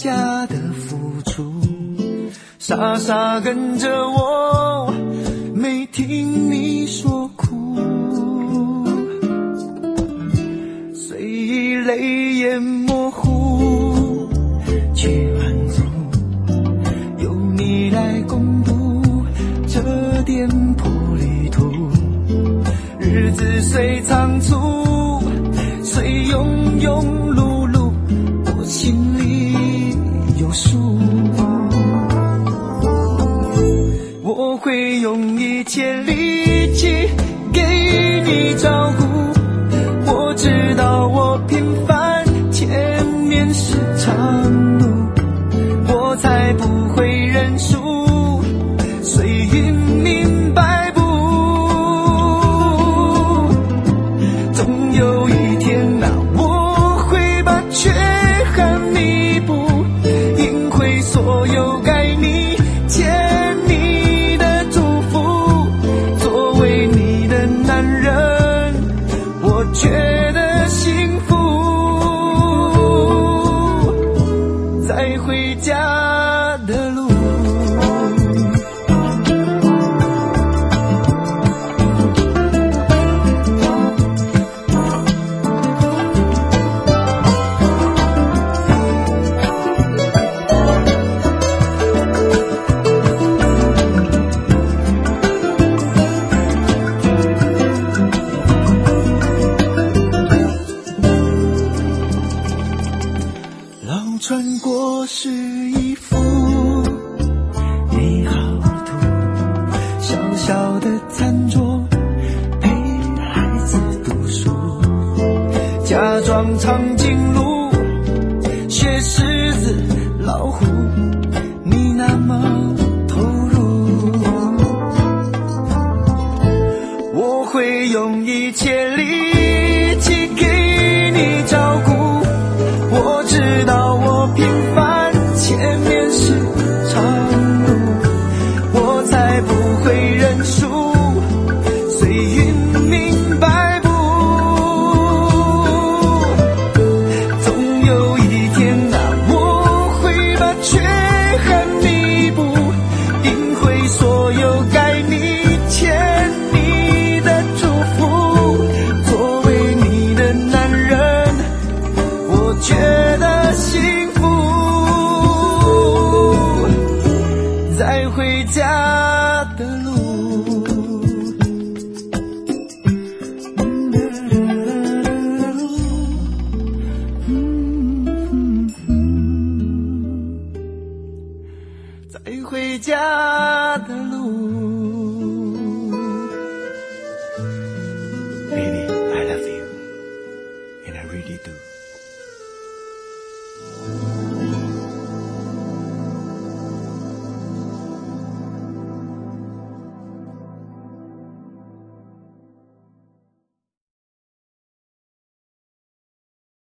家的付出，傻傻跟着我，没听你说苦，随泪眼模糊，去满足，有你来共度这颠簸旅途，日子虽仓促，虽庸庸碌碌，我心里有数，我会用一切力气给你照顾，我知道我平凡，前面是长路，我才不会认输，随云明白不，总有一天啊，我会把缺憾弥补，赢回所有该你欠你的祝福，作为你的男人，我觉得幸福，在回家的路。老船过是一幅美好图，小小的餐桌陪孩子读书，假装长颈鹿学狮子老虎，你那么投入，我会用一切力气给你照顾，我知道我平凡，前面是长路，我才不会认输，随云明白不，总有一天啊，我会把缺憾弥补，赢回所有该你欠你的祝福，作为你的男人，我觉得幸福，在回家的路。在回家的路。Baby, I love you, and I really do.